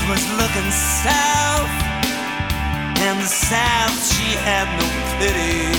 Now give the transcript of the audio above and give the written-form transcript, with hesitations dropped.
was looking south, and the South, she had no pity.